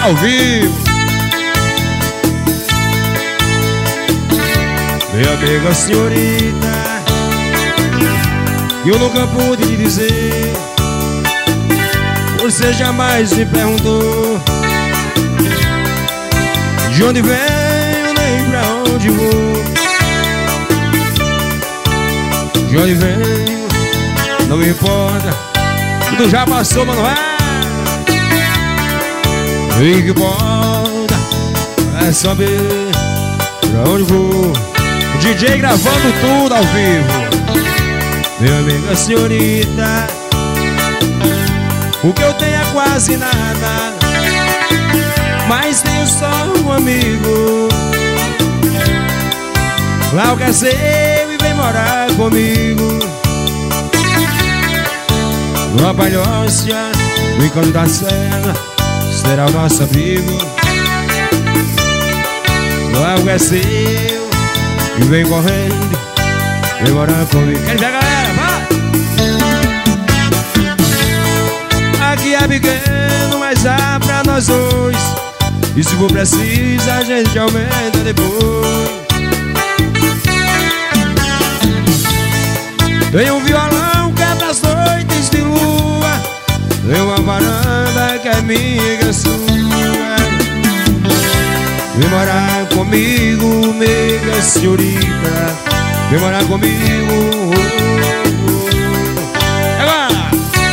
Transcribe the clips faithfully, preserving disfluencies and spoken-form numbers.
ao vivo. Minha amiga senhorita, eu nunca pude lhe dizer. Você jamais me perguntou de onde venho, nem pra onde vou. De onde venho, não me importa, tudo já passou, mano. O que importa é saber pra onde vou. O D J gravando tudo ao vivo. Minha amiga senhorita, o que eu tenho é quase nada, mas tenho só um amigo. Lá o casei e vem morar comigo. Numa palhoça, no encanto da serra, será o nosso amigo. Lá o casei e vem correndo, vem morar comigo. Quer ver, galera? Vai! Aqui é pequeno, mas dá pra nós dois. E se for preciso, a gente aumenta depois. Tem um violão que é pras noites de lua. Tem uma varanda que é minha, que é sua. Vem morar comigo, nega senhorita. Vem morar comigo. Agora!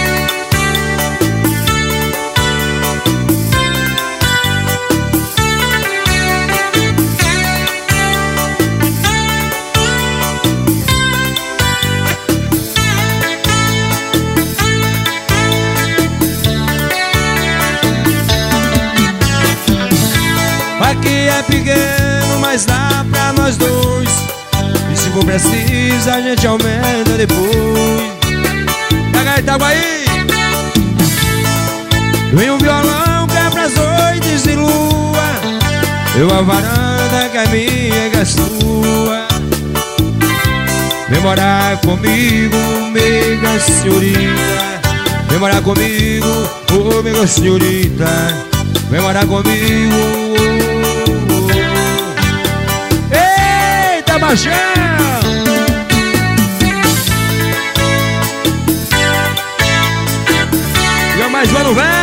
Aqui é pequeno, mas dá pra nós dois. E se for preciso, a gente aumenta depois. Pega Itaguaí! Vem um violão que é pras noites de lua. Eu a varanda que é minha, que é sua. Vem morar comigo, amiga senhorita. Vem morar comigo, oh, amiga senhorita. Vem morar comigo. Eita, baixão! E mais um ano velho.